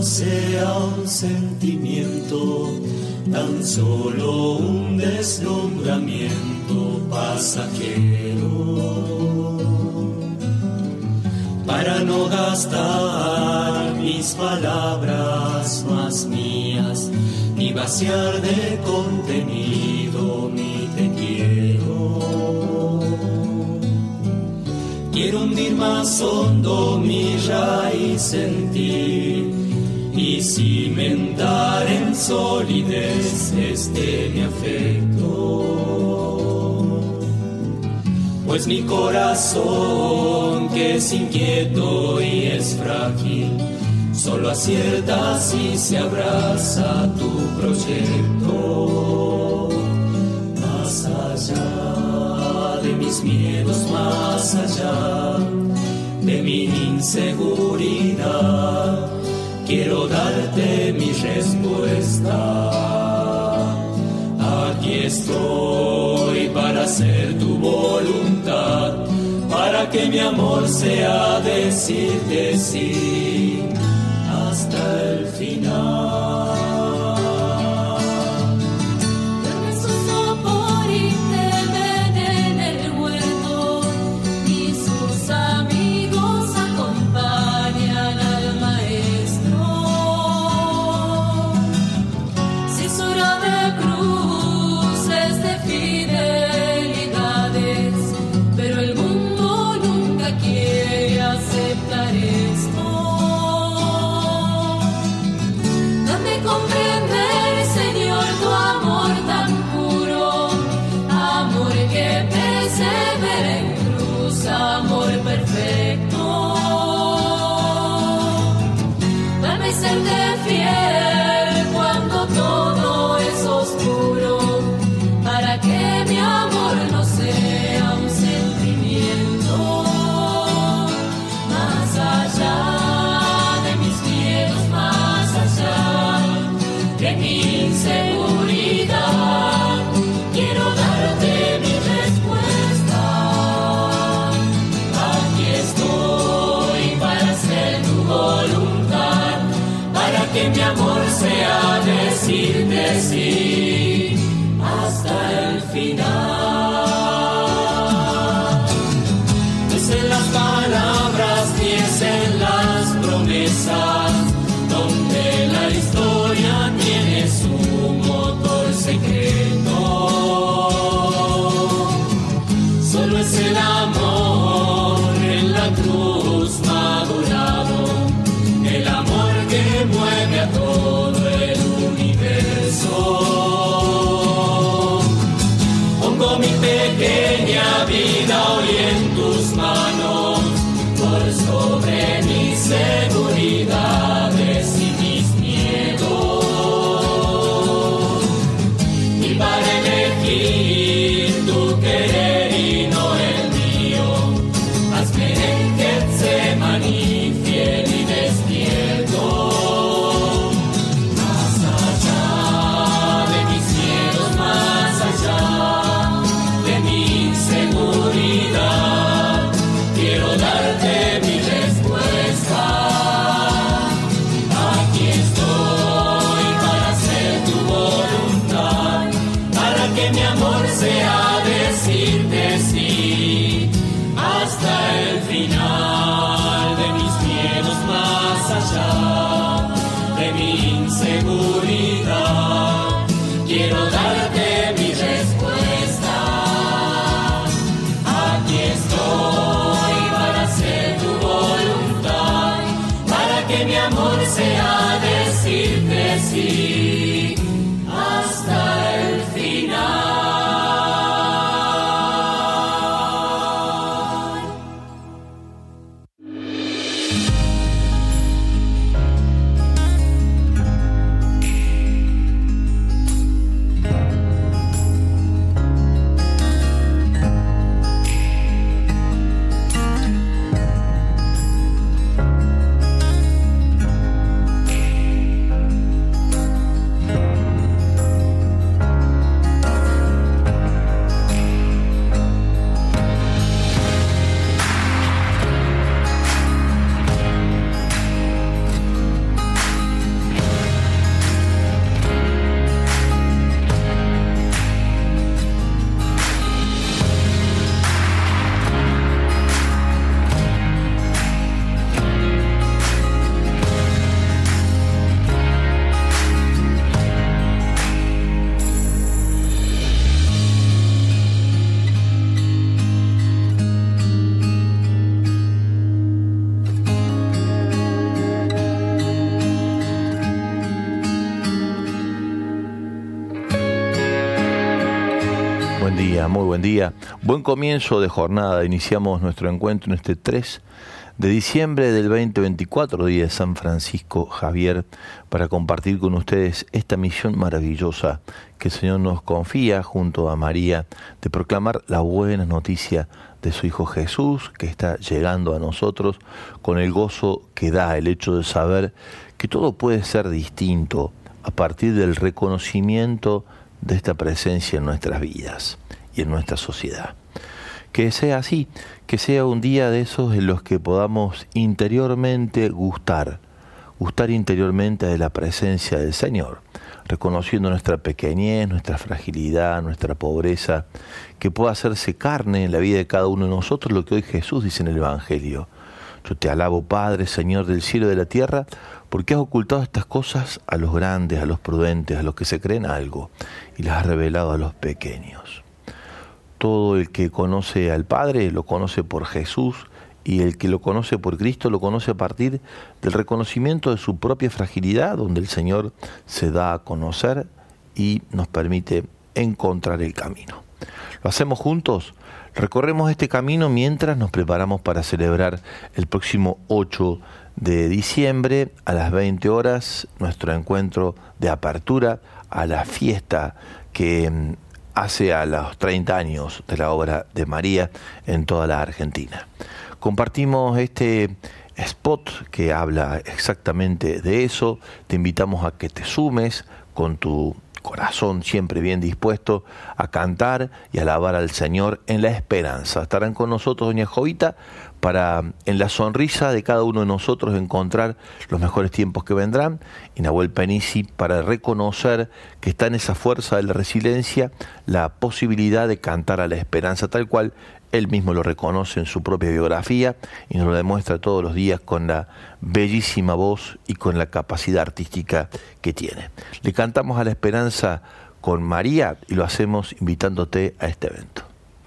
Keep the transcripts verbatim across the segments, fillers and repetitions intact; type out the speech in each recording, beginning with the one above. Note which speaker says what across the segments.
Speaker 1: sea un sentimiento, tan solo un deslumbramiento pasajero, para no gastar mis palabras más mías, ni vaciar de contenido mi te quiero. Quiero hundir más hondo mi raíz en ti y cimentar en solidez este mi afecto. Pues mi corazón, que es inquieto y es frágil, solo acierta si se abraza tu proyecto. Más allá de mis miedos, más allá de mi inseguridad, quiero darte mi respuesta. Aquí estoy para hacer tu voluntad, para que mi amor sea decirte sí hasta el final.
Speaker 2: Que mi amor sea decirte sí hasta el final. No es en las palabras ni es en las promesas donde la historia tiene su motor secreto. Solo es el amor en la cruz madurado, el amor que mueve a todo el universo. Pongo mi pequeña vida hoy en tus manos, por sobre mis seguridades y mis miedos. Y para elegir tu querer y no el mío, hazme en Getsemaní fiel y despierto. Más allá de mis miedos, más allá de mi inseguridad, quiero darte mi respuesta. Aquí estoy para hacer tu voluntad, para que mi amor sea decirte sí hasta el final de mis miedos, más allá de mi inseguridad. Quiero darte mi respuesta. Aquí estoy para hacer tu voluntad, para que mi amor sea decirte sí hasta el final.
Speaker 3: día, muy buen día. Buen comienzo de jornada. Iniciamos nuestro encuentro en este tres de diciembre del veinte veinticuatro, día de San Francisco Javier, para compartir con ustedes esta misión maravillosa que el Señor nos confía junto a María, de proclamar la buena noticia de su Hijo Jesús, que está llegando a nosotros con el gozo que da el hecho de saber que todo puede ser distinto a partir del reconocimiento de esta presencia en nuestras vidas y en nuestra sociedad. Que sea así, que sea un día de esos en los que podamos interiormente gustar, gustar interiormente de la presencia del Señor, reconociendo nuestra pequeñez, nuestra fragilidad, nuestra pobreza, que pueda hacerse carne en la vida de cada uno de nosotros, lo que hoy Jesús dice en el Evangelio. Yo te alabo, Padre, Señor del cielo y de la tierra, porque has ocultado estas cosas a los grandes, a los prudentes, a los que se creen algo, y las has revelado a los pequeños. Todo el que conoce al Padre lo conoce por Jesús, y el que lo conoce por Cristo lo conoce a partir del reconocimiento de su propia fragilidad, donde el Señor se da a conocer y nos permite encontrar el camino. ¿Lo hacemos juntos? Recorremos este camino mientras nos preparamos para celebrar el próximo ocho de diciembre a las veinte horas nuestro encuentro de apertura a la fiesta que hace a los treinta años de la obra de María en toda la Argentina. Compartimos este spot que habla exactamente de eso. Te invitamos a que te sumes con tu corazón siempre bien dispuesto a cantar y alabar al Señor en la esperanza. Estarán con nosotros doña Jovita para, en la sonrisa de cada uno de nosotros, encontrar los mejores tiempos que vendrán, y Nahuel Penisi para reconocer que está en esa fuerza de la resiliencia la posibilidad de cantar a la esperanza, tal cual él mismo lo reconoce en su propia biografía y nos lo demuestra todos los días con la bellísima voz y con la capacidad artística que tiene. Le cantamos a la esperanza con María y lo hacemos invitándote a este evento.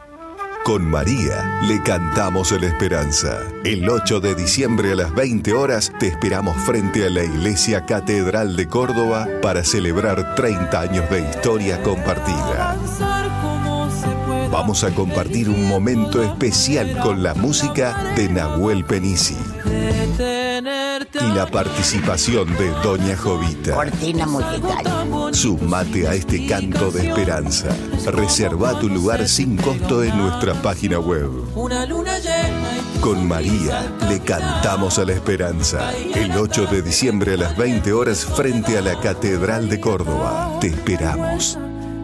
Speaker 4: Con María le cantamos a la esperanza. El ocho de diciembre a las veinte horas te esperamos frente a la Iglesia Catedral de Córdoba para celebrar treinta años de historia compartida. Vamos a compartir un momento especial con la música de Nahuel Penisi y la participación de doña Jovita.
Speaker 5: Cortina musical.
Speaker 4: Sumate a este canto de esperanza. Reserva tu lugar sin costo en nuestra página web. Con María le cantamos a la esperanza. El ocho de diciembre a las veinte horas frente a la Catedral de Córdoba. Te esperamos.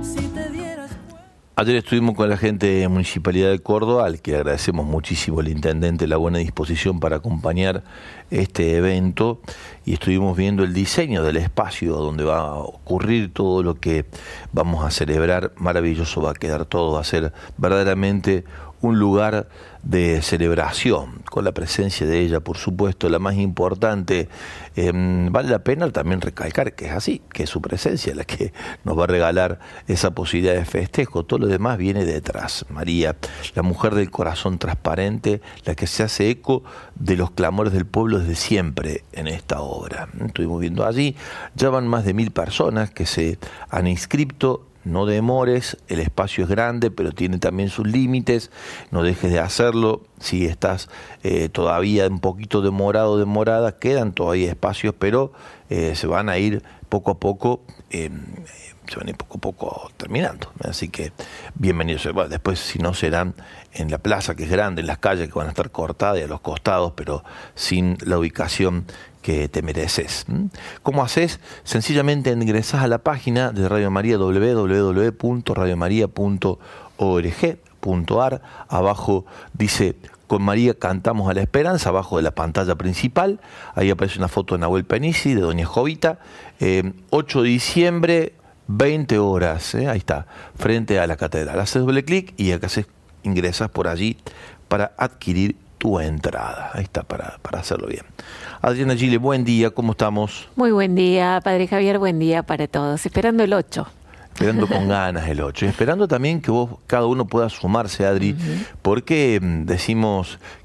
Speaker 3: Ayer estuvimos con la gente de Municipalidad de Córdoba, al que agradecemos muchísimo al intendente la buena disposición para acompañar este evento, y estuvimos viendo el diseño del espacio donde va a ocurrir todo lo que vamos a celebrar. Maravilloso va a quedar todo, va a ser verdaderamente un lugar de celebración, con la presencia de ella, por supuesto, la más importante. Eh, vale la pena también recalcar que es así, que es su presencia la que nos va a regalar esa posibilidad de festejo. Todo lo demás viene detrás. María, la mujer del corazón transparente, la que se hace eco de los clamores del pueblo desde siempre en esta obra. Estuvimos viendo allí, ya van más de mil personas que se han inscrito. No demores, el espacio es grande, pero tiene también sus límites. No dejes de hacerlo. Si estás eh, todavía un poquito demorado, demorada, quedan todavía espacios, pero eh, se van a ir poco a poco, eh, se van a ir poco a poco terminando. Así que bienvenidos. Bueno, después, si no, serán en la plaza, que es grande, en las calles que van a estar cortadas y a los costados, pero sin la ubicación que te mereces. ¿Cómo haces? Sencillamente ingresás a la página de Radio María, doble u doble u doble u punto radio maría punto org punto a r. Abajo dice Con María cantamos a la esperanza, abajo de la pantalla principal. Ahí aparece una foto de Nahuel Penisi, de doña Jovita. Eh, ocho de diciembre, veinte horas, eh, ahí está, frente a la catedral. Haces doble clic y acá se ingresas por allí para adquirir tu entrada. Ahí está, para, para hacerlo bien. Adriana Gile, buen día, ¿cómo estamos?
Speaker 6: Muy buen día, Padre Javier, buen día para todos. Esperando el ocho.
Speaker 3: Esperando con ganas el ocho. Y esperando también que vos, cada uno pueda sumarse, Adri, uh-huh. porque decimos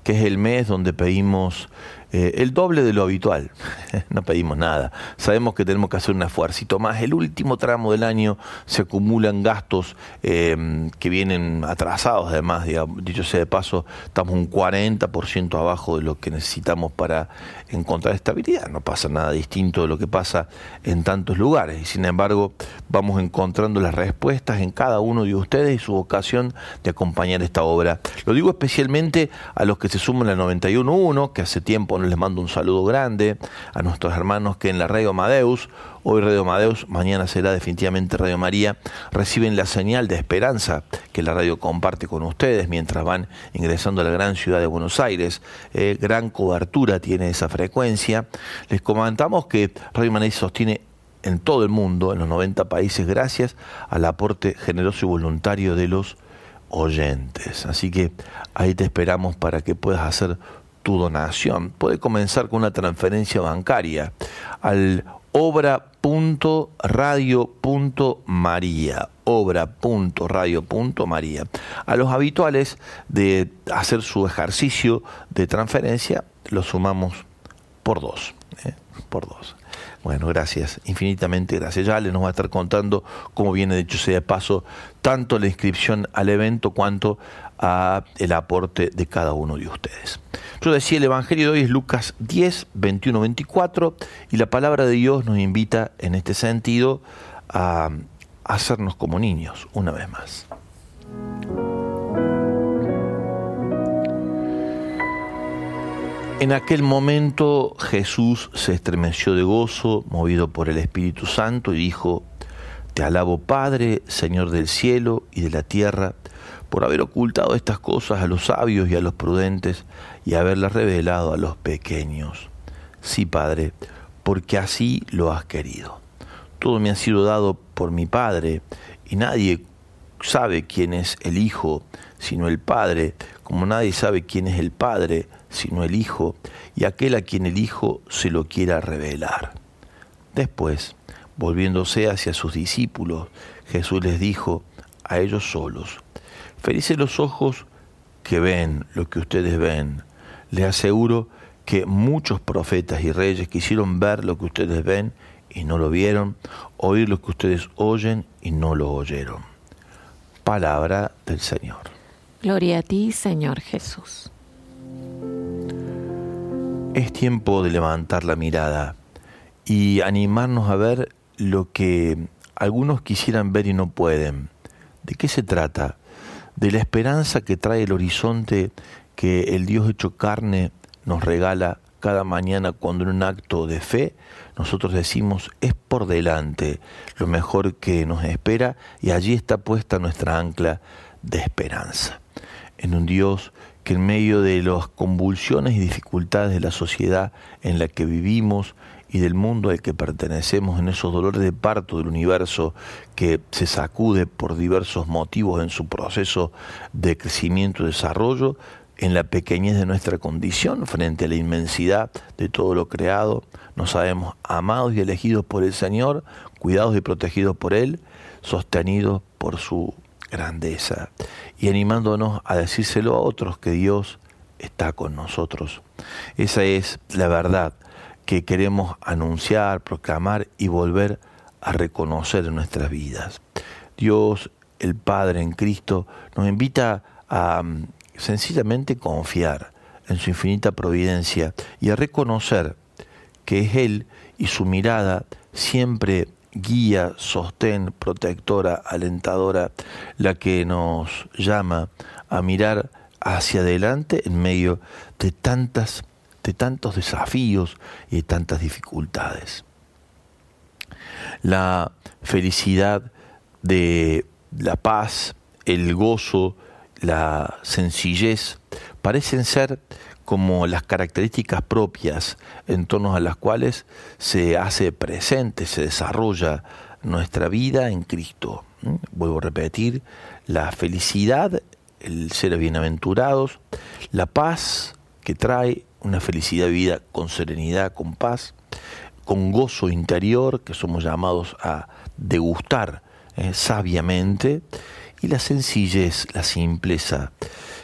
Speaker 3: que es el mes donde pedimos eh, el doble de lo habitual. No pedimos nada. Sabemos que tenemos que hacer un esfuercito más. El último tramo del año se acumulan gastos eh, que vienen atrasados, además, digamos, dicho sea de paso, estamos un cuarenta por ciento abajo de lo que necesitamos para encontrar estabilidad. No pasa nada distinto de lo que pasa en tantos lugares. Y sin embargo, vamos encontrando las respuestas en cada uno de ustedes y su vocación de acompañar esta obra. Lo digo especialmente a los que se suman a noventa y uno punto uno, que hace tiempo no les mando un saludo grande, a nuestros hermanos que en la Radio Amadeus, hoy Radio Amadeus, mañana será definitivamente Radio María, reciben la señal de esperanza que la radio comparte con ustedes mientras van ingresando a la gran ciudad de Buenos Aires. Eh, gran cobertura tiene esa frecuencia. Les comentamos que Radio María se sostiene en todo el mundo, en los noventa países, gracias al aporte generoso y voluntario de los oyentes. Así que ahí te esperamos para que puedas hacer tu donación. Puede comenzar con una transferencia bancaria al obra punto radio punto maría, obra punto radio punto maría. A los habituales de hacer su ejercicio de transferencia, lo sumamos por dos, ¿eh? por dos. Bueno, gracias, infinitamente gracias. Ya le nos va a estar contando cómo viene, de hecho sea de paso, tanto la inscripción al evento cuanto a el aporte de cada uno de ustedes. Yo decía, el Evangelio de hoy es Lucas diez, veintiuno, veinticuatro, y la palabra de Dios nos invita en este sentido a hacernos como niños, una vez más. En aquel momento Jesús se estremeció de gozo, movido por el Espíritu Santo, y dijo: Te alabo, Padre, Señor del cielo y de la tierra, por haber ocultado estas cosas a los sabios y a los prudentes y haberlas revelado a los pequeños. Sí, Padre, porque así lo has querido. Todo me ha sido dado por mi Padre, y nadie sabe quién es el Hijo, sino el Padre, como nadie sabe quién es el Padre, sino el Hijo, y aquel a quien el Hijo se lo quiera revelar. Después, volviéndose hacia sus discípulos, Jesús les dijo a ellos solos: Felices los ojos que ven lo que ustedes ven. Les aseguro que muchos profetas y reyes quisieron ver lo que ustedes ven y no lo vieron, oír lo que ustedes oyen y no lo oyeron. Palabra del Señor.
Speaker 6: Gloria a ti, Señor Jesús.
Speaker 3: Es tiempo de levantar la mirada y animarnos a ver lo que algunos quisieran ver y no pueden. ¿De qué se trata? De la esperanza que trae el horizonte que el Dios hecho carne nos regala cada mañana, cuando en un acto de fe nosotros decimos: es por delante lo mejor que nos espera, y allí está puesta nuestra ancla de esperanza. En un Dios que en medio de las convulsiones y dificultades de la sociedad en la que vivimos y del mundo al que pertenecemos, en esos dolores de parto del universo que se sacude por diversos motivos en su proceso de crecimiento y desarrollo, en la pequeñez de nuestra condición frente a la inmensidad de todo lo creado, nos sabemos amados y elegidos por el Señor, cuidados y protegidos por Él, sostenidos por su grandeza, y animándonos a decírselo a otros que Dios está con nosotros. Esa es la verdad que queremos anunciar, proclamar y volver a reconocer en nuestras vidas. Dios, el Padre en Cristo, nos invita a sencillamente confiar en su infinita providencia y a reconocer que es Él y su mirada siempre guía, sostén, protectora, alentadora, la que nos llama a mirar hacia adelante en medio de tantas, de tantos desafíos y de tantas dificultades. La felicidad de la paz, el gozo, la sencillez parecen ser como las características propias en torno a las cuales se hace presente, se desarrolla nuestra vida en Cristo. Vuelvo a repetir: la felicidad, el ser bienaventurados, la paz que trae una felicidad vivida con serenidad, con paz, con gozo interior que somos llamados a degustar eh, sabiamente, y la sencillez, la simpleza,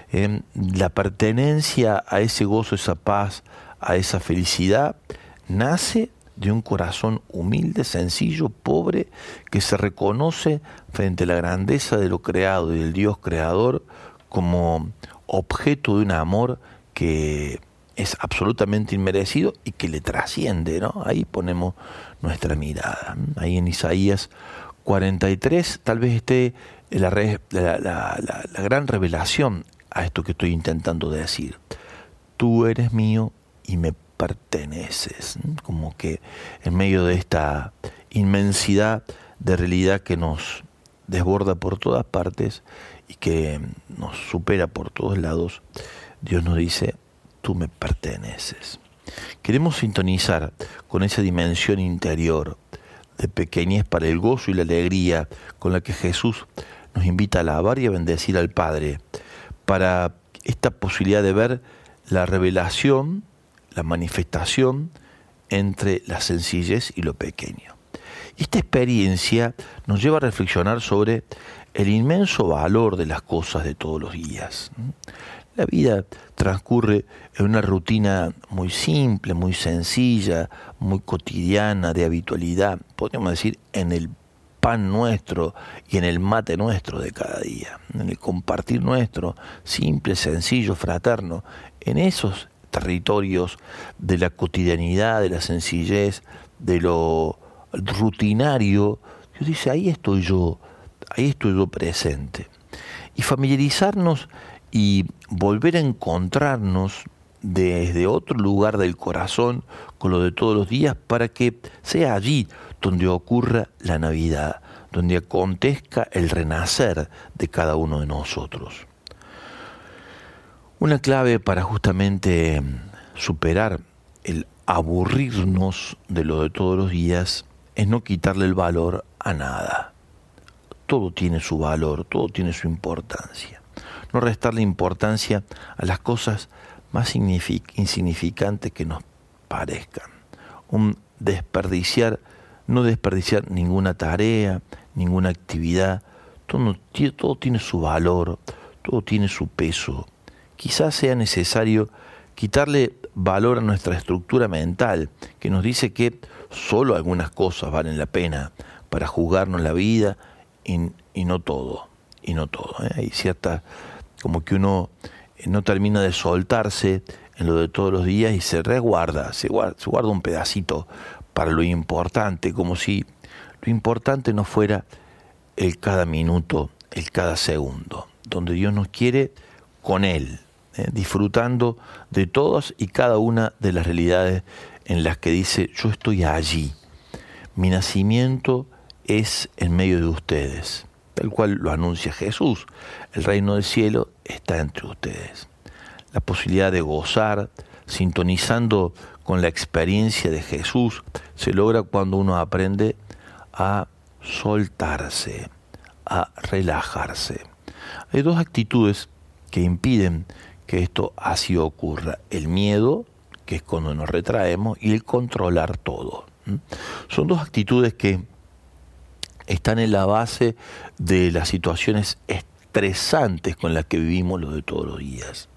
Speaker 3: Eh, la pertenencia a ese gozo, esa paz, a esa felicidad, nace de un corazón humilde, sencillo, pobre, que se reconoce frente a la grandeza de lo creado y del Dios creador como objeto de un amor que es absolutamente inmerecido y que le trasciende, ¿no? Ahí ponemos nuestra mirada. Ahí en Isaías cuarenta y tres tal vez esté la, re, la, la, la, la gran revelación a esto que estoy intentando decir. Tú eres mío y me perteneces. Como que en medio de esta inmensidad de realidad que nos desborda por todas partes y que nos supera por todos lados, Dios nos dice, tú me perteneces. Queremos sintonizar con esa dimensión interior de pequeñez para el gozo y la alegría con la que Jesús nos invita a alabar y a bendecir al Padre, para esta posibilidad de ver la revelación, la manifestación entre la sencillez y lo pequeño. Esta experiencia nos lleva a reflexionar sobre el inmenso valor de las cosas de todos los días. La vida transcurre en una rutina muy simple, muy sencilla, muy cotidiana, de habitualidad, podríamos decir, en el pan nuestro y en el mate nuestro de cada día, en el compartir nuestro, simple, sencillo, fraterno, en esos territorios de la cotidianidad, de la sencillez, de lo rutinario. Dios dice, ahí estoy yo, ahí estoy yo presente. Y familiarizarnos y volver a encontrarnos desde otro lugar del corazón con lo de todos los días, para que sea allí donde ocurra la Navidad, donde acontezca el renacer de cada uno de nosotros. Una clave para justamente superar el aburrirnos de lo de todos los días es no quitarle el valor a nada. Todo tiene su valor, todo tiene su importancia. No restarle importancia a las cosas más insignificantes que nos parezcan. Un desperdiciar, no desperdiciar ninguna tarea, ninguna actividad. Todo, todo tiene su valor, todo tiene su peso. Quizás sea necesario quitarle valor a nuestra estructura mental, que nos dice que solo algunas cosas valen la pena para jugarnos la vida y, y no todo, y no todo. ¿eh? Hay cierta, como que uno no termina de soltarse en lo de todos los días y se resguarda, se guarda, se guarda un pedacito para lo importante, como si lo importante no fuera el cada minuto, el cada segundo, donde Dios nos quiere con Él, ¿eh? disfrutando de todas y cada una de las realidades en las que dice, yo estoy allí, mi nacimiento es en medio de ustedes, tal cual lo anuncia Jesús, el reino del cielo está entre ustedes. La posibilidad de gozar, sintonizando con la experiencia de Jesús, se logra cuando uno aprende a soltarse, a relajarse. Hay dos actitudes que impiden que esto así ocurra: el miedo, que es cuando nos retraemos, y el controlar todo. ¿Mm? Son dos actitudes que están en la base de las situaciones estresantes con las que vivimos lo de todos los días.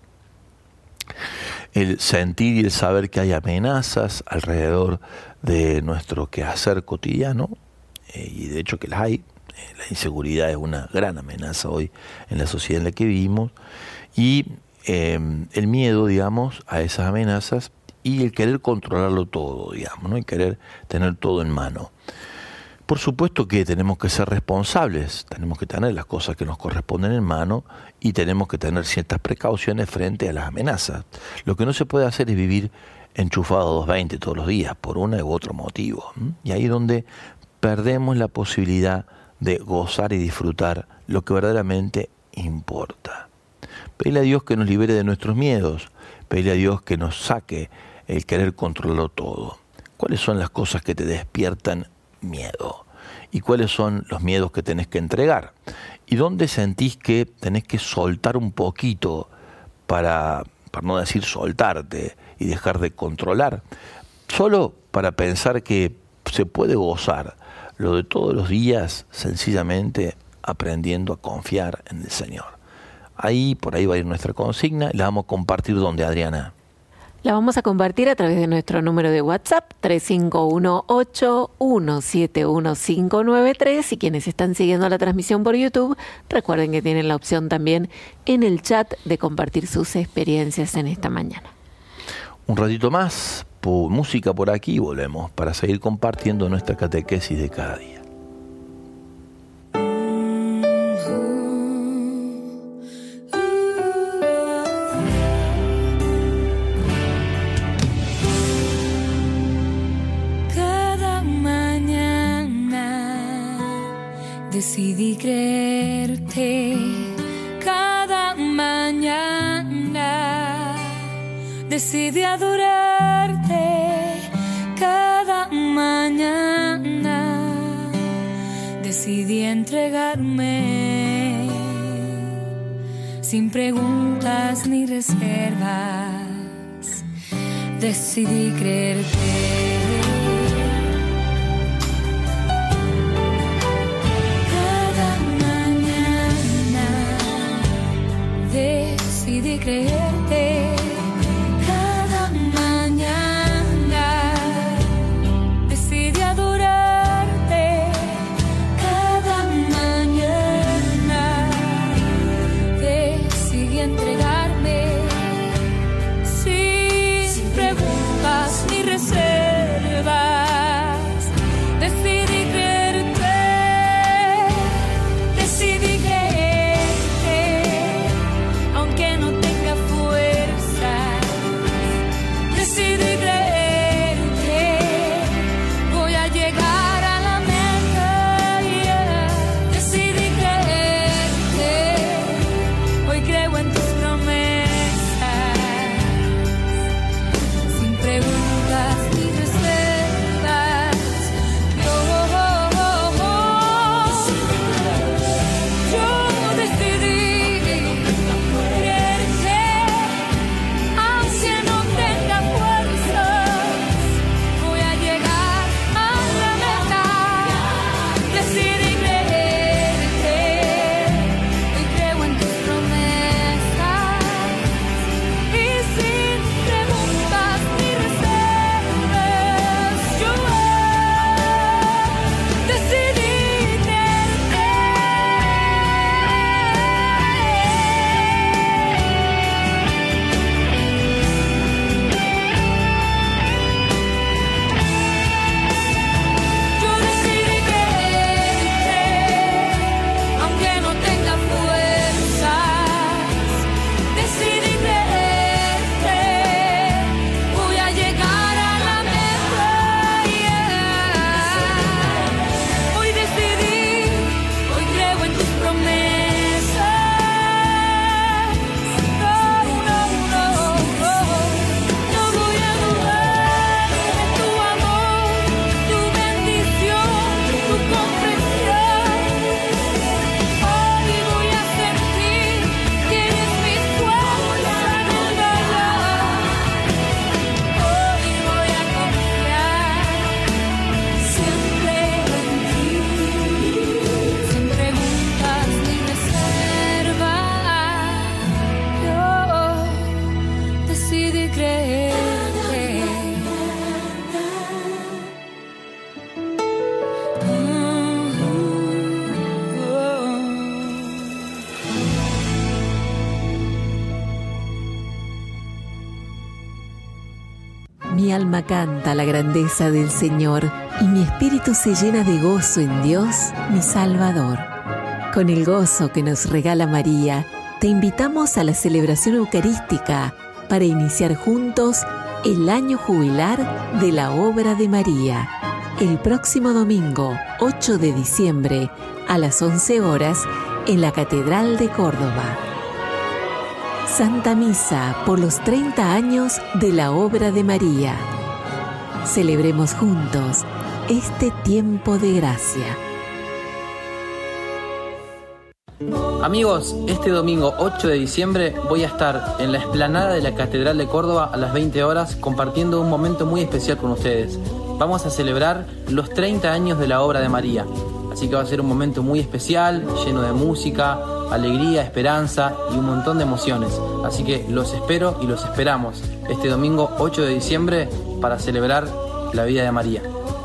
Speaker 3: El sentir y el saber que hay amenazas alrededor de nuestro quehacer cotidiano, eh, y de hecho que las hay. Eh, la inseguridad es una gran amenaza hoy en la sociedad en la que vivimos, y eh, el miedo, digamos, a esas amenazas, y el querer controlarlo todo, digamos, ¿no? Y querer tener todo en mano. Por supuesto que tenemos que ser responsables, tenemos que tener las cosas que nos corresponden en mano y tenemos que tener ciertas precauciones frente a las amenazas. Lo que no se puede hacer es vivir enchufado a doscientos veinte todos los días por uno u otro motivo. Y ahí es donde perdemos la posibilidad de gozar y disfrutar lo que verdaderamente importa. Pedirle a Dios que nos libere de nuestros miedos, pedirle a Dios que nos saque el querer controlarlo todo. ¿Cuáles son las cosas que te despiertan miedo? ¿Y cuáles son los miedos que tenés que entregar? ¿Y dónde sentís que tenés que soltar un poquito para, para no decir soltarte y dejar de controlar? Solo para pensar que se puede gozar lo de todos los días sencillamente aprendiendo a confiar en el Señor, Ahí, por ahí va a ir nuestra consigna. La vamos a compartir donde, Adriana.
Speaker 6: La vamos a compartir a través de nuestro número de WhatsApp, tres cinco uno ocho uno siete uno cinco nueve tres. Y quienes están siguiendo la transmisión por YouTube, recuerden que tienen la opción también en el chat de compartir sus experiencias en esta mañana.
Speaker 3: Un ratito más, por música por aquí, y volvemos para seguir compartiendo nuestra catequesis de cada día.
Speaker 7: Decidí creerte cada mañana, decidí adorarte cada mañana, decidí entregarme sin preguntas ni reservas, decidí creerte. Decidí creerte cada mañana, decidí adorarte cada mañana, decidí entregarme sin, sin preguntas ni reservas, decidí creerte, decidí creerte.
Speaker 6: Mi alma canta la grandeza del Señor y mi espíritu se llena de gozo en Dios, mi Salvador. Con el gozo que nos regala María, te invitamos a la celebración eucarística para iniciar juntos el año jubilar de la obra de María. El próximo domingo, ocho de diciembre, a las once horas, en la Catedral de Córdoba. Santa Misa por los treinta años de la obra de María. Celebremos juntos este tiempo de gracia.
Speaker 8: Amigos, este domingo ocho de diciembre voy a estar en la explanada de la Catedral de Córdoba a las veinte horas compartiendo un momento muy especial con ustedes. Vamos a celebrar los treinta años de la obra de María. Así que va a ser un momento muy especial, lleno de música, alegría, esperanza y un montón de emociones. Así que los espero y los esperamos este domingo ocho de diciembre para celebrar la vida de María.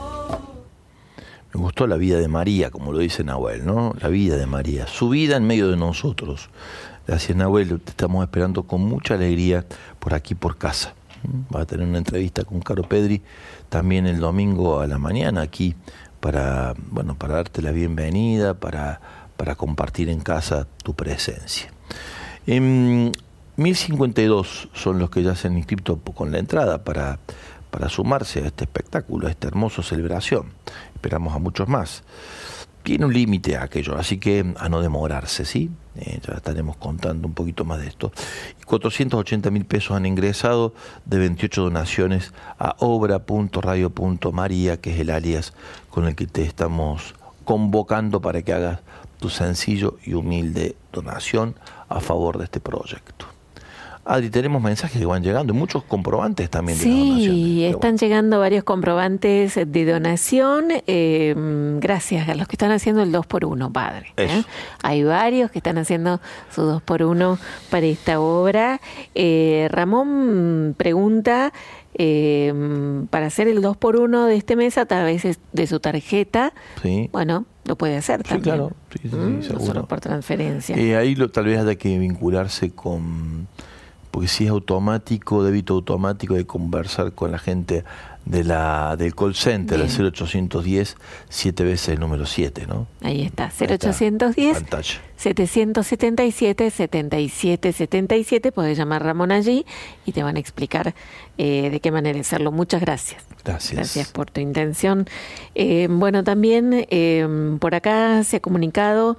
Speaker 3: Me gustó la vida de María, como lo dice Nahuel, ¿no? La vida de María, su vida en medio de nosotros. Gracias, Nahuel, te estamos esperando con mucha alegría por aquí, por casa. Va a tener una entrevista con Caro Pedri también el domingo a la mañana aquí para, bueno, para darte la bienvenida, para, para compartir en casa tu presencia. En mil cincuenta y dos son los que ya se han inscrito con la entrada para, para sumarse a este espectáculo, a esta hermosa celebración. Esperamos a muchos más. Tiene un límite aquello, así que a no demorarse, ¿sí? Eh, ya estaremos contando un poquito más de esto. cuatrocientos ochenta mil pesos han ingresado de veintiocho donaciones a obra punto radio punto maría, que es el alias con el que te estamos convocando para que hagas tu sencillo y humilde donación a favor de este proyecto. Adri, tenemos mensajes que van llegando y muchos comprobantes también de donación.
Speaker 6: Sí, están bueno. llegando varios comprobantes de donación. Eh, gracias a los que están haciendo el dos por uno, padre. ¿eh? Hay varios que están haciendo su dos por uno para esta obra. Eh, Ramón pregunta, eh, para hacer el dos por uno de este mes a través de su tarjeta. Sí. Bueno, lo puede hacer
Speaker 3: sí,
Speaker 6: también.
Speaker 3: Claro. Sí, sí,
Speaker 6: ¿Mm?
Speaker 3: sí, seguro.
Speaker 6: Solo por transferencia.
Speaker 3: Eh, ahí lo, tal vez haya que vincularse con... porque si es automático, débito automático, de conversar con la gente de la del call center, el cero ochocientos diez, siete veces el número siete, ¿no?
Speaker 6: Ahí está, cero ochocientos diez, setecientos setenta y siete, setenta y siete setenta y siete, podés llamar Ramón allí y te van a explicar eh, de qué manera hacerlo. Muchas gracias.
Speaker 3: Gracias.
Speaker 6: Gracias por tu intención. Eh, bueno, también eh, por acá se ha comunicado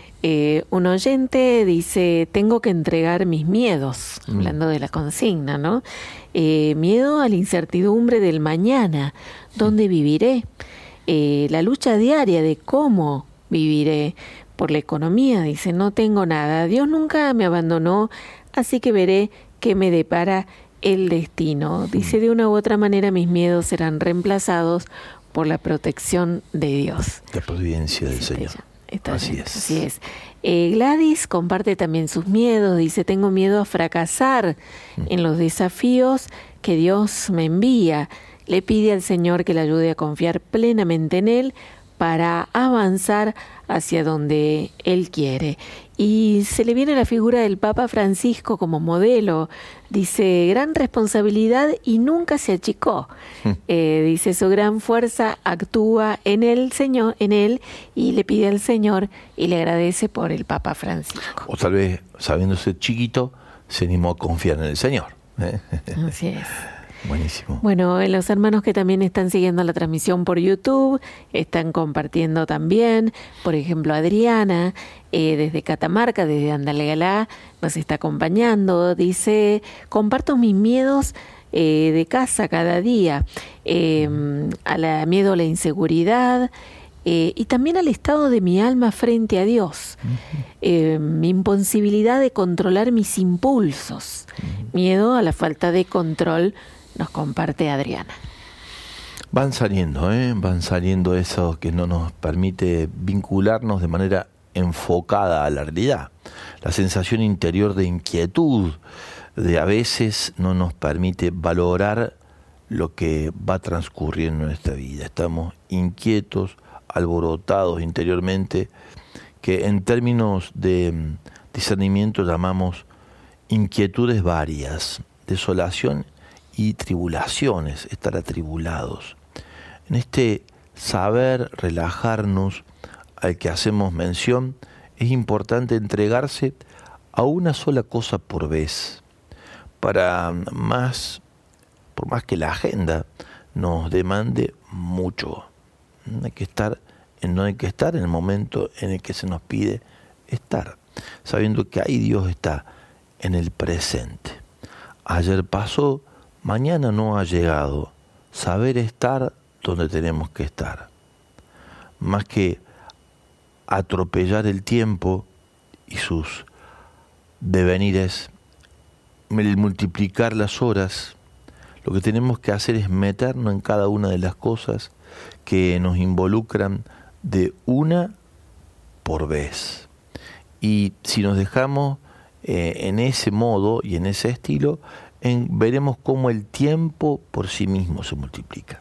Speaker 6: Eh, un oyente, dice, tengo que entregar mis miedos, mm. hablando de la consigna, ¿no? Eh, miedo a la incertidumbre del mañana, ¿dónde viviré? Eh, la lucha diaria de cómo viviré por la economía, dice, no tengo nada, Dios nunca me abandonó, así que veré qué me depara el destino. Dice, de una u otra manera mis miedos serán reemplazados por la protección de Dios.
Speaker 3: La providencia del Señor.
Speaker 6: Está
Speaker 3: así
Speaker 6: bien,
Speaker 3: es.
Speaker 6: Así es. Eh, Gladys comparte también sus miedos. Dice, tengo miedo a fracasar mm. en los desafíos que Dios me envía. Le pide al Señor que le ayude a confiar plenamente en Él para avanzar hacia donde Él quiere. Y se le viene la figura del Papa Francisco como modelo. Dice, gran responsabilidad y nunca se achicó. Mm. Eh, dice, su gran fuerza actúa en el Señor, en él, y le pide al Señor y le agradece por el Papa Francisco.
Speaker 3: O tal vez, sabiéndose chiquito, se animó a confiar en el Señor. ¿eh?
Speaker 6: Así es.
Speaker 3: Buenísimo.
Speaker 6: Bueno, los hermanos que también están siguiendo la transmisión por YouTube, están compartiendo también, por ejemplo, Adriana, eh, desde Catamarca, desde Andalgalá, nos está acompañando, dice, comparto mis miedos eh, de casa cada día, eh, a la miedo a la inseguridad, Eh, y también al estado de mi alma frente a Dios, uh-huh. eh, mi imposibilidad de controlar mis impulsos, uh-huh. miedo a la falta de control, nos comparte Adriana.
Speaker 3: Van saliendo, ¿eh? van saliendo esos que no nos permite vincularnos de manera enfocada a la realidad. La sensación interior de inquietud, de a veces no nos permite valorar lo que va a transcurrir en nuestra vida. Estamos inquietos, alborotados interiormente, que en términos de discernimiento llamamos inquietudes varias, desolación y tribulaciones, estar atribulados. En este saber relajarnos al que hacemos mención, es importante entregarse a una sola cosa por vez, para más, por más que la agenda nos demande mucho. Hay que estar, no hay que estar en el momento en el que se nos pide estar, sabiendo que ahí Dios está en el presente. Ayer pasó, mañana no ha llegado. Saber estar donde tenemos que estar. Más que atropellar el tiempo y sus devenires, multiplicar las horas, lo que tenemos que hacer es meternos en cada una de las cosas que nos involucran de una por vez. Y si nos dejamos eh, en ese modo y en ese estilo, en, veremos cómo el tiempo por sí mismo se multiplica.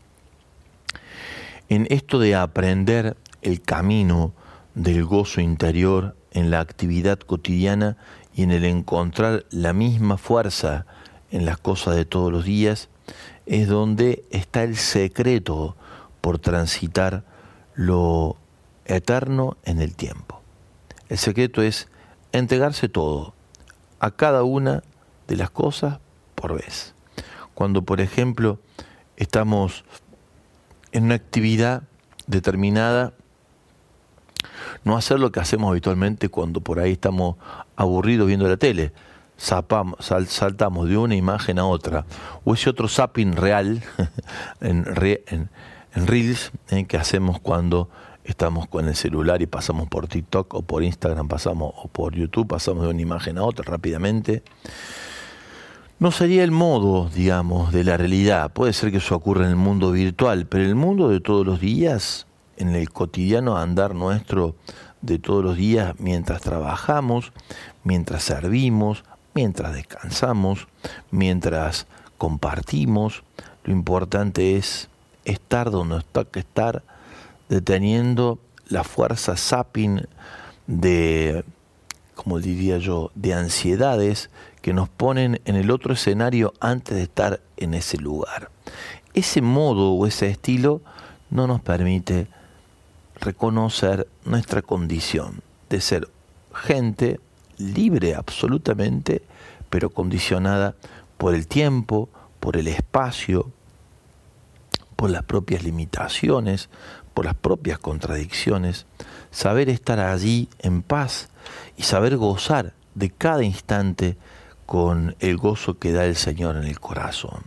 Speaker 3: En esto de aprender el camino del gozo interior en la actividad cotidiana y en el encontrar la misma fuerza en las cosas de todos los días, es donde está el secreto por transitar lo eterno en el tiempo. El secreto es entregarse todo, a cada una de las cosas por vez. Cuando, por ejemplo, estamos en una actividad determinada, no hacer lo que hacemos habitualmente cuando por ahí estamos aburridos viendo la tele. Zapamos, sal, saltamos de una imagen a otra. O ese otro zapping real en, re, en, en Reels eh, que hacemos cuando estamos con el celular y pasamos por TikTok o por Instagram, pasamos o por YouTube, pasamos de una imagen a otra rápidamente. No sería el modo, digamos, de la realidad. Puede ser que eso ocurra en el mundo virtual, pero en el mundo de todos los días, en el cotidiano andar nuestro de todos los días, mientras trabajamos, mientras servimos, mientras descansamos, mientras compartimos, lo importante es estar donde nos toca estar, deteniendo la fuerza zapping de, como diría yo, de ansiedades que nos ponen en el otro escenario antes de estar en ese lugar. Ese modo o ese estilo no nos permite reconocer nuestra condición de ser gente libre absolutamente, pero condicionada por el tiempo, por el espacio, por las propias limitaciones, por las propias contradicciones. Saber estar allí en paz y saber gozar de cada instante con el gozo que da el Señor en el corazón.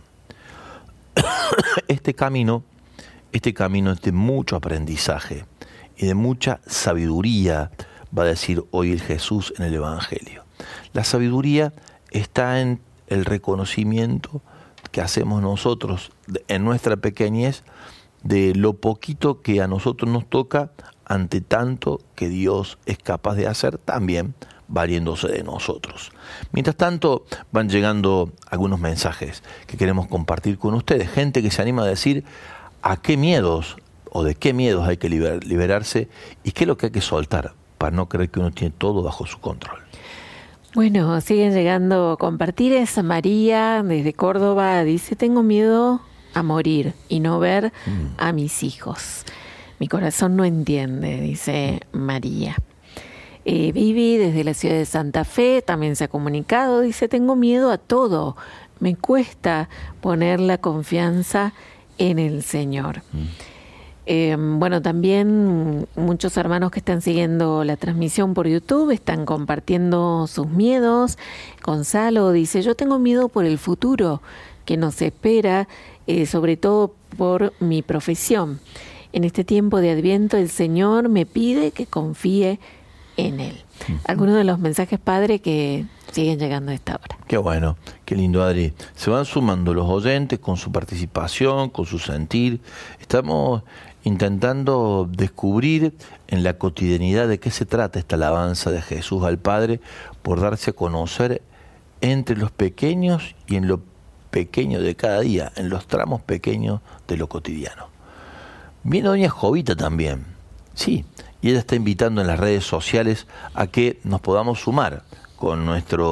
Speaker 3: Este camino, este camino es de mucho aprendizaje y de mucha sabiduría, va a decir hoy el Jesús en el Evangelio. La sabiduría está en el reconocimiento que hacemos nosotros en nuestra pequeñez de lo poquito que a nosotros nos toca ante tanto que Dios es capaz de hacer también valiéndose de nosotros. Mientras tanto, van llegando algunos mensajes que queremos compartir con ustedes. Gente que se anima a decir a qué miedos o de qué miedos hay que liber, liberarse y qué es lo que hay que soltar para no creer que uno tiene todo bajo su control.
Speaker 6: Bueno, siguen llegando a compartir. Es María desde Córdoba. Dice, tengo miedo a morir y no ver mm. a mis hijos. Mi corazón no entiende, dice María. Eh, Vivi desde la ciudad de Santa Fe también se ha comunicado. Dice, tengo miedo a todo. Me cuesta poner la confianza en el Señor. Mm. Eh, bueno, también muchos hermanos que están siguiendo la transmisión por YouTube están compartiendo sus miedos. Gonzalo dice, yo tengo miedo por el futuro que nos espera, eh, sobre todo por mi profesión. En este tiempo de Adviento el Señor me pide que confíe en Él. Algunos de los mensajes, padre, que siguen llegando a esta hora.
Speaker 3: Qué bueno, qué lindo, Adri. Se van sumando los oyentes con su participación, con su sentir. Estamos intentando descubrir en la cotidianidad de qué se trata esta alabanza de Jesús al Padre por darse a conocer entre los pequeños y en lo pequeño de cada día, en los tramos pequeños de lo cotidiano. Viene doña Jovita también, sí, y ella está invitando en las redes sociales a que nos podamos sumar con nuestra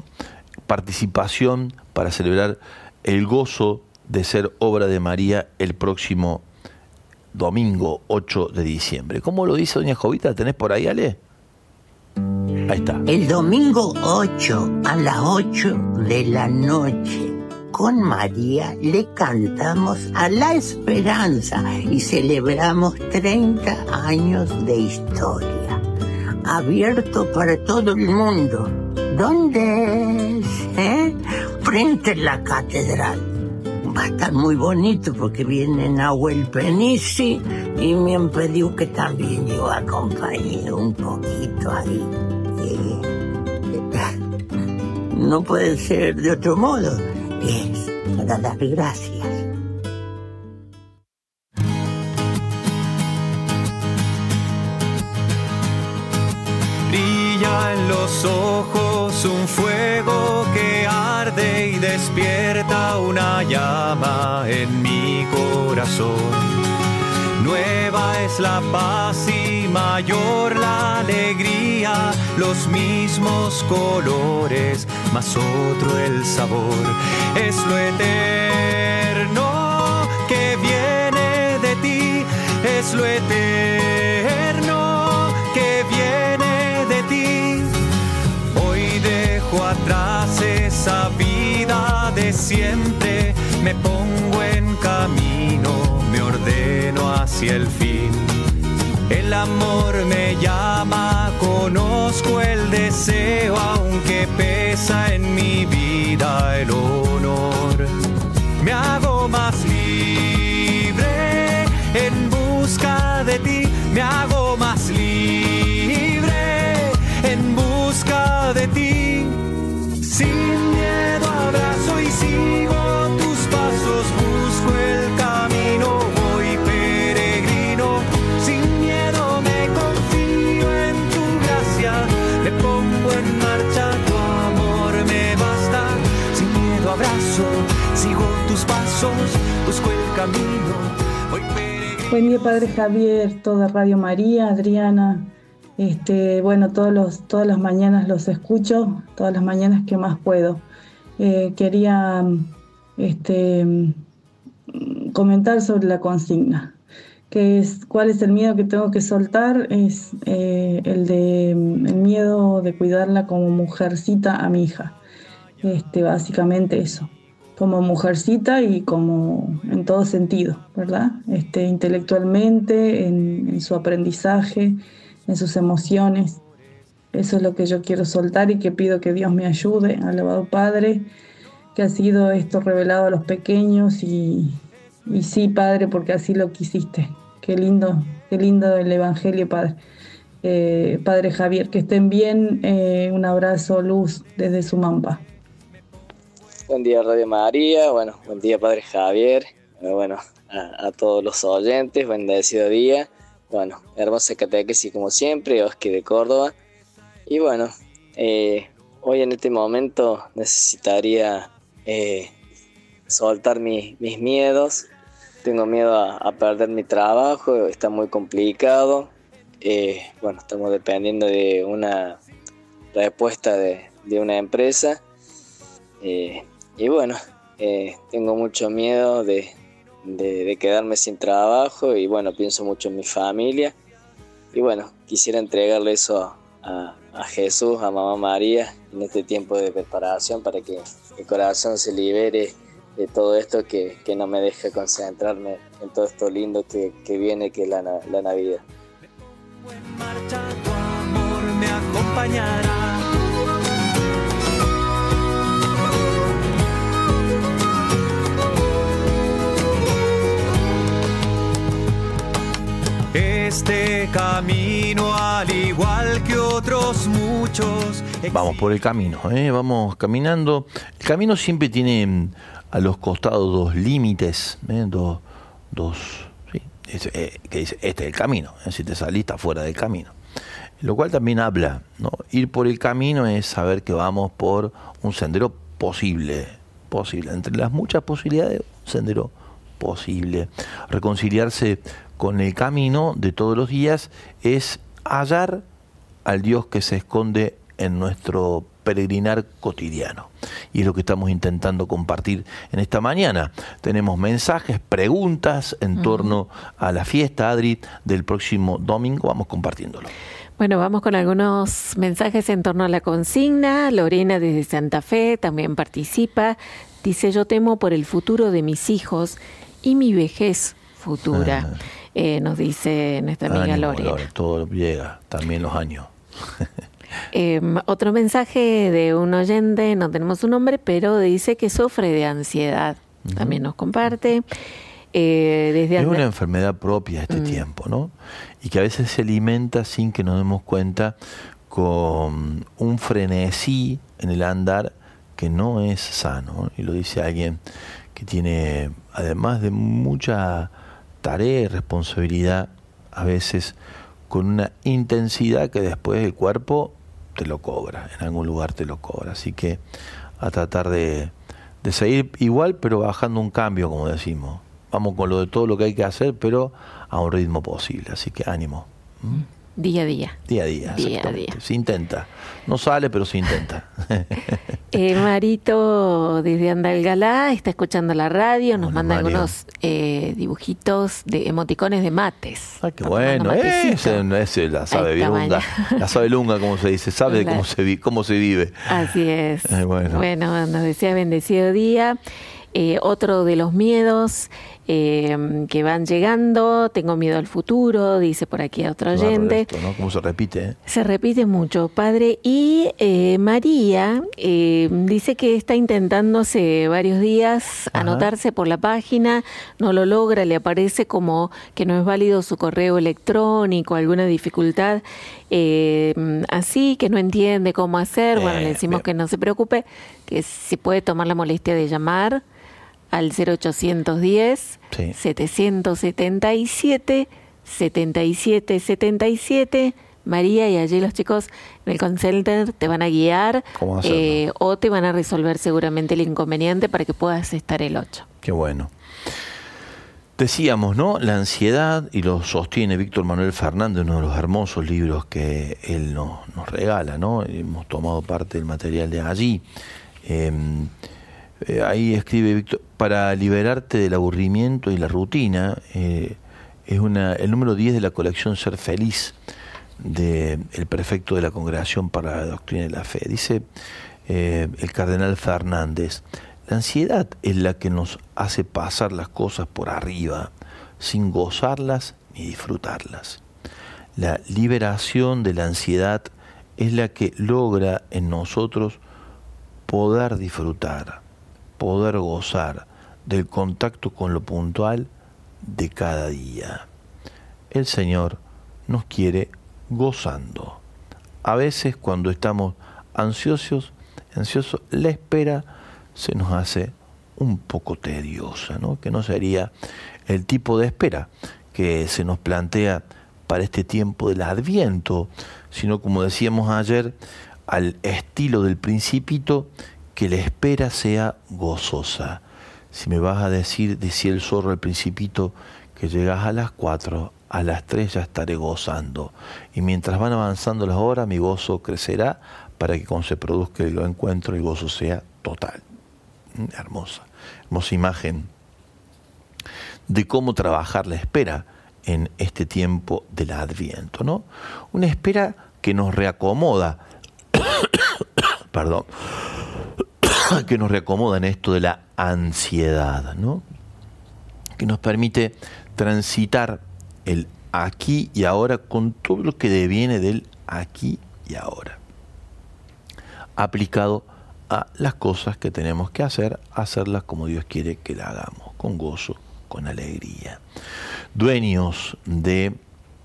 Speaker 3: participación para celebrar el gozo de ser obra de María el próximo domingo ocho de diciembre. ¿Cómo lo dice doña Jovita? ¿La tenés por ahí, Ale? Ahí está.
Speaker 5: El domingo ocho a las ocho de la noche, con María le cantamos a la esperanza y celebramos treinta años de historia. Abierto para todo el mundo. ¿Dónde es? ¿Eh? Frente a la catedral. Va a estar muy bonito porque viene Nahuel Penici y me han pedido que también yo acompañe un poquito ahí. Eh, no puede ser de otro modo. Es para dar gracias.
Speaker 9: tus ojos un fuego que arde y despierta una llama en mi corazón. Nueva es la paz y mayor la alegría, los mismos colores, mas otro el sabor. Es lo eterno que viene de ti, es lo eterno que viene de ti. Hoy dejo atrás esa vida de siempre, me pongo en camino, me ordeno hacia el fin. El amor me llama, conozco el deseo, aunque pesa en mi vida el honor. Me hago más libre en busca de ti, me hago más libre en busca de ti. Sin miedo abrazo y sigo tus pasos, busco el camino, voy peregrino. Sin miedo me confío en tu gracia, me pongo en marcha, tu amor me basta. Sin miedo abrazo, sigo tus pasos, busco el camino, voy peregrino.
Speaker 10: Buen día, Padre Javier, toda Radio María, Adriana. Este, bueno, todos los, todas las mañanas los escucho, todas las mañanas que más puedo. Eh, quería este, comentar sobre la consigna, que es cuál es el miedo que tengo que soltar. Es eh, el de el miedo de cuidarla como mujercita a mi hija. Este, básicamente eso, como mujercita y como en todo sentido, ¿verdad? Este, intelectualmente, en, en su aprendizaje, en sus emociones. Eso es lo que yo quiero soltar y que pido que Dios me ayude. Alabado Padre, que ha sido esto revelado a los pequeños y, y sí, Padre, porque así lo quisiste. Qué lindo, qué lindo el Evangelio, Padre. Eh, Padre Javier, que estén bien. Eh, un abrazo, luz desde Sumampa.
Speaker 11: Buen día, Radio María. Bueno, buen día, Padre Javier. Eh, bueno, a, a todos los oyentes, bendecido día. Bueno, hermosa catequesis como siempre, Oski de Córdoba. Y bueno, eh, hoy en este momento necesitaría eh, soltar mi, mis miedos. Tengo miedo a, a perder mi trabajo, está muy complicado. Eh, bueno, estamos dependiendo de una respuesta de, de una empresa. Eh, y bueno, eh, tengo mucho miedo de... De, de quedarme sin trabajo y bueno, pienso mucho en mi familia y bueno, quisiera entregarle eso a, a Jesús, a Mamá María en este tiempo de preparación para que mi corazón se libere de todo esto que, que no me deja concentrarme en todo esto lindo que, que viene, que es la, la Navidad.
Speaker 9: En marcha, tu amor me acompañará. Este camino, al igual que otros muchos.
Speaker 3: Vamos por el camino, ¿eh? Vamos caminando. El camino siempre tiene a los costados dos límites, ¿eh? dos, dos, ¿sí? Es, eh, que dice, este es el camino, ¿eh? Si te salís, está fuera del camino. Lo cual también habla, ¿no? Ir por el camino es saber que vamos por un sendero posible, posible, entre las muchas posibilidades, un sendero posible. Reconciliarse con el camino de todos los días es hallar al Dios que se esconde en nuestro peregrinar cotidiano. Y es lo que estamos intentando compartir en esta mañana. Tenemos mensajes, preguntas en uh-huh. torno a la fiesta, Adri, del próximo domingo. Vamos compartiéndolo.
Speaker 6: Bueno, vamos con algunos mensajes en torno a la consigna. Lorena desde Santa Fe también participa. Dice, yo temo por el futuro de mis hijos y mi vejez futura. Ah. Eh, nos dice nuestra amiga
Speaker 3: Ánimo,
Speaker 6: Lorena.
Speaker 3: Lore, todo llega, también los años.
Speaker 6: eh, otro mensaje de un oyente, no tenemos su nombre, pero dice que sufre de ansiedad. Uh-huh. También nos comparte. Eh, desde
Speaker 3: es
Speaker 6: And-
Speaker 3: una enfermedad propia de este mm. tiempo, ¿no? Y que a veces se alimenta sin que nos demos cuenta con un frenesí en el andar que no es sano. Y lo dice alguien que tiene, además de mucha tarea y responsabilidad, a veces con una intensidad que después el cuerpo te lo cobra, en algún lugar te lo cobra. Así que a tratar de, de seguir igual, pero bajando un cambio, como decimos. Vamos con lo de todo lo que hay que hacer, pero a un ritmo posible. Así que ánimo. ¿Mm?
Speaker 6: Día a día.
Speaker 3: Día a día,
Speaker 6: día a día.
Speaker 3: Se intenta. No sale, pero se intenta.
Speaker 6: eh, Marito, desde Andalgalá, está escuchando la radio, nos Hola, manda Mario. algunos eh, dibujitos de emoticones de mates.
Speaker 3: Ah, qué bueno. Ese, ese la sabe lunga. La sabe lunga, como se dice. Sabe la... cómo, se vi, cómo se vive.
Speaker 6: Así es.
Speaker 3: Eh, bueno.
Speaker 6: bueno, nos decía bendecido día. Eh, otro de los miedos eh, que van llegando, tengo miedo al futuro, dice por aquí otro oyente.
Speaker 3: Esto, ¿no? ¿Cómo se repite? Eh?
Speaker 6: Se repite mucho, padre. Y eh, María eh, dice que está intentando hace varios días Ajá. anotarse por la página, no lo logra, le aparece como que no es válido su correo electrónico, alguna dificultad eh, así, que no entiende cómo hacer. Eh, bueno, le decimos bien. que no se preocupe, que si puede tomar la molestia de llamar al cero ochocientos diez, sí. setecientos setenta y siete, setenta y siete setenta y siete. María, y allí los chicos en el call center te van a guiar eh, o te van a resolver seguramente el inconveniente para que puedas estar el ocho.
Speaker 3: Qué bueno. Decíamos, ¿no? La ansiedad, y lo sostiene Víctor Manuel Fernández, uno de los hermosos libros que él nos, nos regala, ¿no? Hemos tomado parte del material de allí. Eh, Eh, ahí escribe Víctor, para liberarte del aburrimiento y la rutina, eh, es una, el número diez de la colección Ser Feliz, de el prefecto de la Congregación para la Doctrina de la Fe. Dice eh, el cardenal Fernández, la ansiedad es la que nos hace pasar las cosas por arriba, sin gozarlas ni disfrutarlas. La liberación de la ansiedad es la que logra en nosotros poder disfrutar, poder gozar del contacto con lo puntual de cada día. El Señor nos quiere gozando. A veces cuando estamos ansiosos, ansiosos, la espera se nos hace un poco tediosa, ¿no? Que no sería el tipo de espera que se nos plantea para este tiempo del Adviento, sino, como decíamos ayer, al estilo del Principito, que la espera sea gozosa. Si me vas a decir, decía el zorro al Principito, que llegas a las cuatro, a las tres ya estaré gozando. Y mientras van avanzando las horas, mi gozo crecerá para que cuando se produzca el encuentro, el gozo sea total. Hermosa, hermosa imagen de cómo trabajar la espera en este tiempo del Adviento, ¿no? Una espera que nos reacomoda, perdón, que nos reacomoda en esto de la ansiedad, ¿no? Que nos permite transitar el aquí y ahora con todo lo que deviene del aquí y ahora, aplicado a las cosas que tenemos que hacer, hacerlas como Dios quiere que las hagamos, con gozo, con alegría. Dueños de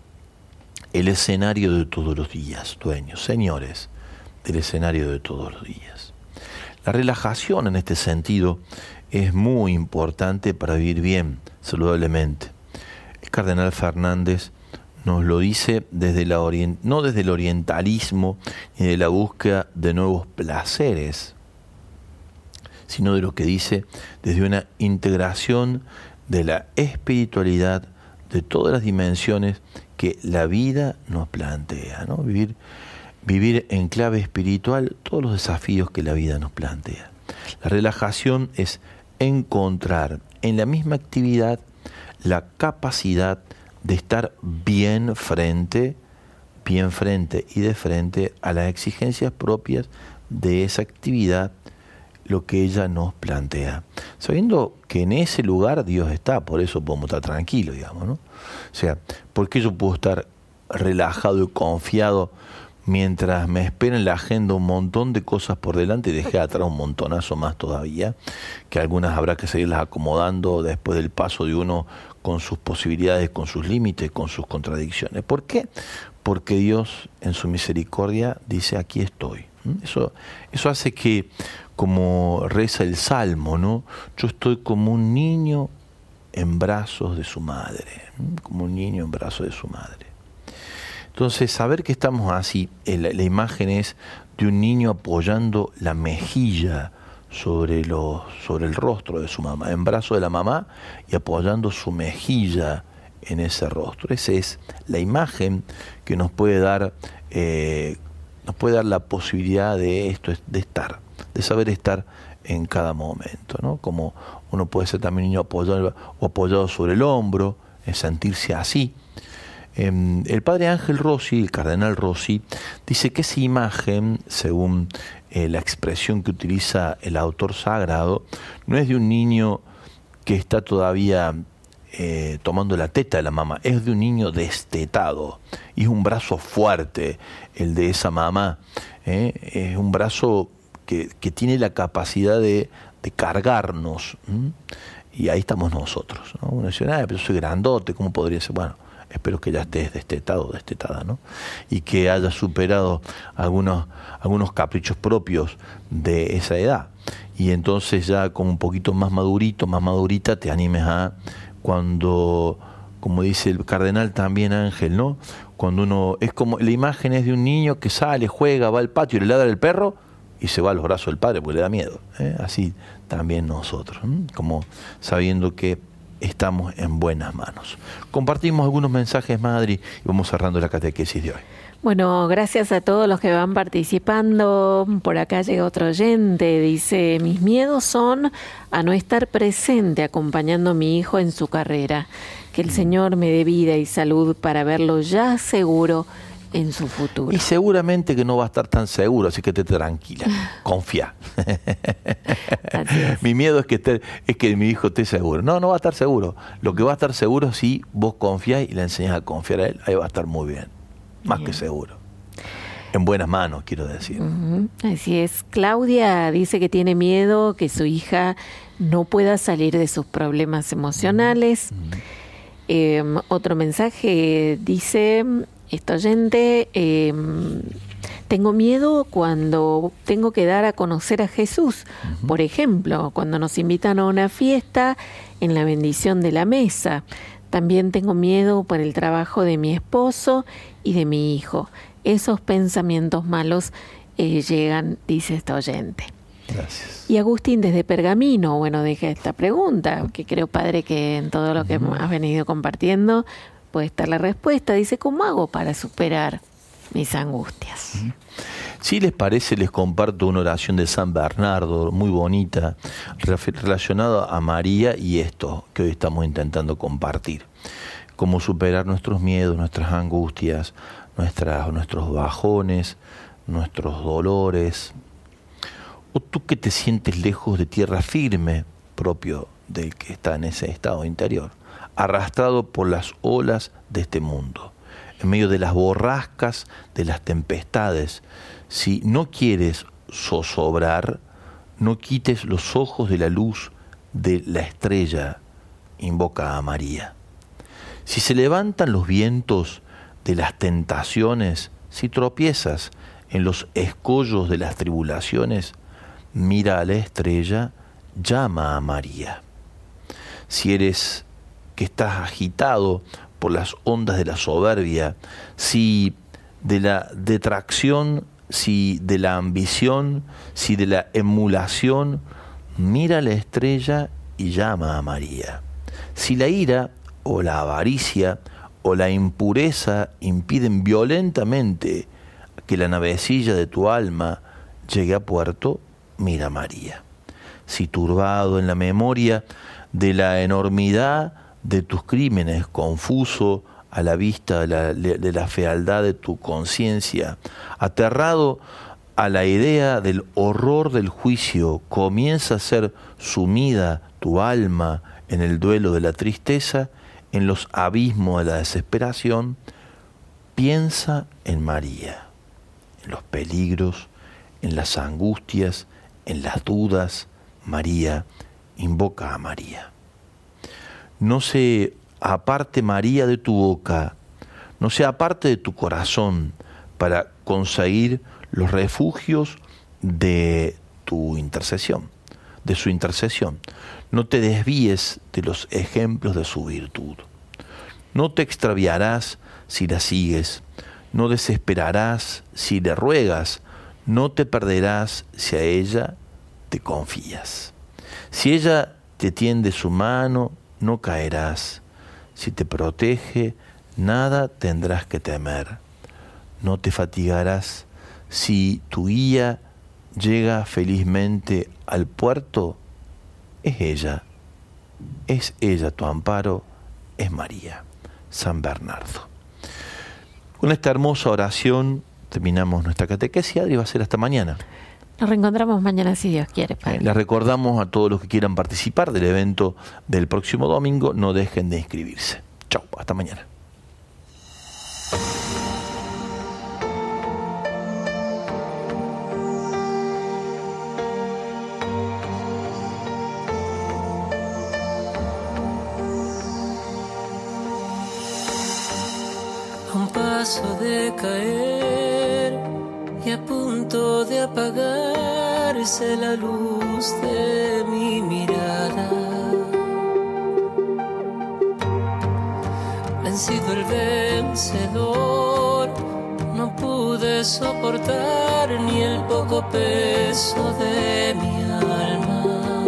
Speaker 3: el escenario de todos los días, dueños, señores del escenario de todos los días. La relajación en este sentido es muy importante para vivir bien, saludablemente. El cardenal Fernández nos lo dice desde la orient- no desde el orientalismo ni de la búsqueda de nuevos placeres, sino de lo que dice desde una integración de la espiritualidad de todas las dimensiones que la vida nos plantea, ¿no? Vivir Vivir en clave espiritual todos los desafíos que la vida nos plantea. La relajación es encontrar en la misma actividad la capacidad de estar bien frente, bien frente y de frente a las exigencias propias de esa actividad, lo que ella nos plantea. Sabiendo que en ese lugar Dios está, por eso podemos estar tranquilos, digamos, ¿no? O sea, ¿por qué yo puedo estar relajado y confiado mientras me espera en la agenda un montón de cosas por delante y dejé atrás un montonazo más todavía, que algunas habrá que seguirlas acomodando después del paso de uno con sus posibilidades, con sus límites, con sus contradicciones? ¿Por qué? Porque Dios en su misericordia dice, aquí estoy. Eso, eso hace que, como reza el Salmo, ¿no? Yo estoy como un niño en brazos de su madre, como un niño en brazos de su madre. Entonces, saber que estamos así, la, la imagen es de un niño apoyando la mejilla sobre, los, sobre el rostro de su mamá, en brazo de la mamá y apoyando su mejilla en ese rostro. Esa es la imagen que nos puede dar, eh, nos puede dar la posibilidad de esto, de estar, de saber estar en cada momento, ¿no? Como uno puede ser también un niño apoyado, o apoyado sobre el hombro, en sentirse así. Eh, el padre Ángel Rossi, el cardenal Rossi, dice que esa imagen, según eh, la expresión que utiliza el autor sagrado, no es de un niño que está todavía eh, tomando la teta de la mamá, es de un niño destetado, y es un brazo fuerte el de esa mamá, ¿eh? Es un brazo que, que tiene la capacidad de, de cargarnos, ¿m? Y ahí estamos nosotros, ¿no? Uno dice, ah, pero soy grandote, ¿cómo podría ser? Bueno, espero que ya estés destetado o destetada, ¿no? Y que hayas superado algunos, algunos caprichos propios de esa edad. Y entonces ya con un poquito más madurito, más madurita, te animes a, cuando, como dice el cardenal también Ángel, ¿no? Cuando uno, es como, la imagen es de un niño que sale, juega, va al patio, le ladra el perro y se va a los brazos del padre porque le da miedo, ¿eh? Así también nosotros, ¿eh? Como sabiendo que estamos en buenas manos. Compartimos algunos mensajes, Madri, y vamos cerrando la catequesis de hoy.
Speaker 6: Bueno, gracias a todos los que van participando. Por acá llega otro oyente, dice, mis miedos son a no estar presente acompañando a mi hijo en su carrera. Que el Señor me dé vida y salud para verlo ya seguro en su futuro.
Speaker 3: Y seguramente que no va a estar tan seguro, así que te tranquila, confía. Mi miedo es que esté, es que mi hijo esté seguro. No, no va a estar seguro. Lo que va a estar seguro es si vos confiás y le enseñás a confiar a él, ahí va a estar muy bien, más bien. Que seguro. En buenas manos, quiero decir.
Speaker 6: Uh-huh. Así es. Claudia dice que tiene miedo que su hija no pueda salir de sus problemas emocionales. Uh-huh. Eh, otro mensaje dice, este oyente, eh, tengo miedo cuando tengo que dar a conocer a Jesús. Uh-huh. Por ejemplo, cuando nos invitan a una fiesta en la bendición de la mesa. También tengo miedo por el trabajo de mi esposo y de mi hijo. Esos pensamientos malos eh, llegan, dice este oyente.
Speaker 3: Gracias.
Speaker 6: Y Agustín desde Pergamino, bueno, deja esta pregunta, que creo, padre, que en todo lo que uh-huh. has venido compartiendo puede estar la respuesta. Dice, ¿cómo hago para superar mis angustias?
Speaker 3: Uh-huh. Si les parece, les comparto una oración de San Bernardo, muy bonita, relacionada a María y esto que hoy estamos intentando compartir. Cómo superar nuestros miedos, nuestras angustias, nuestras, nuestros bajones, nuestros dolores. O tú que te sientes lejos de tierra firme, propio del que está en ese estado interior, arrastrado por las olas de este mundo, en medio de las borrascas, de las tempestades. Si no quieres zozobrar, no quites los ojos de la luz de la estrella, invoca a María. Si se levantan los vientos de las tentaciones, si tropiezas en los escollos de las tribulaciones, mira a la estrella, llama a María. Si eres que estás agitado por las ondas de la soberbia, si de la detracción, si de la ambición, si de la emulación, mira a la estrella y llama a María. Si la ira o la avaricia o la impureza impiden violentamente que la navecilla de tu alma llegue a puerto, mira a María. Si turbado en la memoria de la enormidad de tus crímenes, confuso a la vista de la, de la fealdad de tu conciencia, aterrado a la idea del horror del juicio, comienza a ser sumida tu alma en el duelo de la tristeza, en los abismos de la desesperación, piensa en María, en los peligros, en las angustias, en las dudas. María, invoca a María. No se aparte María de tu boca, no se aparte de tu corazón para conseguir los refugios de tu intercesión, de su intercesión. No te desvíes de los ejemplos de su virtud. No te extraviarás si la sigues. no desesperarás si le ruegas, no te perderás si a ella te confías. Si ella te tiende su mano, no caerás. Si te protege, nada tendrás que temer. No te fatigarás. Si tu guía llega felizmente al puerto, es ella, es ella tu amparo, es María, San Bernardo. Con esta hermosa oración terminamos nuestra catequesis. Adri, va a ser hasta mañana.
Speaker 6: Nos reencontramos mañana si Dios quiere, padre.
Speaker 3: Eh, les recordamos a todos los que quieran participar del evento del próximo domingo, no dejen de inscribirse. Chau, hasta mañana.
Speaker 2: A un paso de caer y a punto de apagarse la luz de mi mirada, vencido el vencedor, no pude soportar ni el poco peso de mi alma.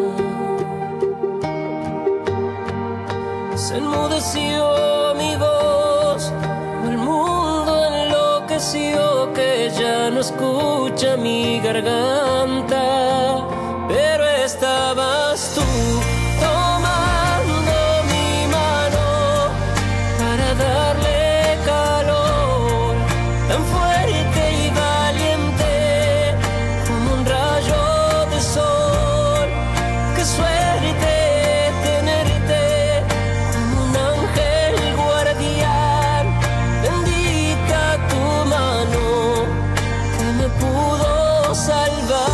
Speaker 2: Se enmudeció mi voz, el mundo enloqueció, que ya no escucha mi garganta, pero estabas tú tomando mi mano para darle calor, tan fuerte y valiente como un rayo de sol. Qué suerte tenerte como un ángel guardián, bendita tu mano que me pudo salvar.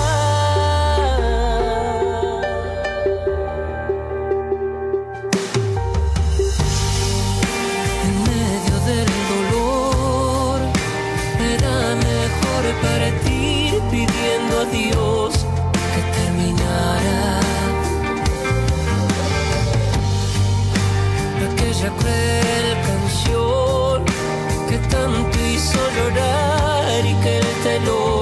Speaker 2: En medio del dolor era mejor partir pidiendo a Dios que terminara aquella cruel canción que tanto hizo llorar y que el telón